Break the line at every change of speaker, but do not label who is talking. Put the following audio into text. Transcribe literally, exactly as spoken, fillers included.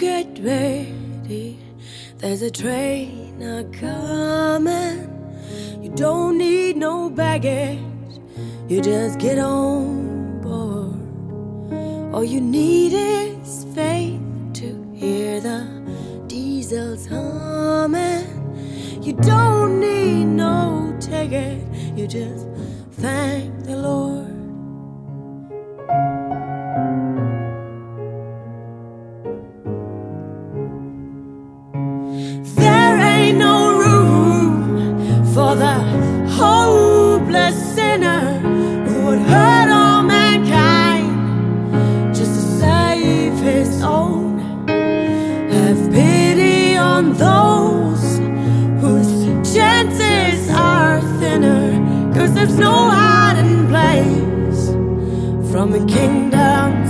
get ready, there's a train a coming. You don't need no baggage, you just get on board. All you need is faith to hear the diesels humming. You don't need no ticket, you just thank the Lord. There ain't no room for the hopeless sinner who would hurt all mankind just to save his own. Have pity on those whose chances are thinner, 'cause there's no hiding place from the kingdom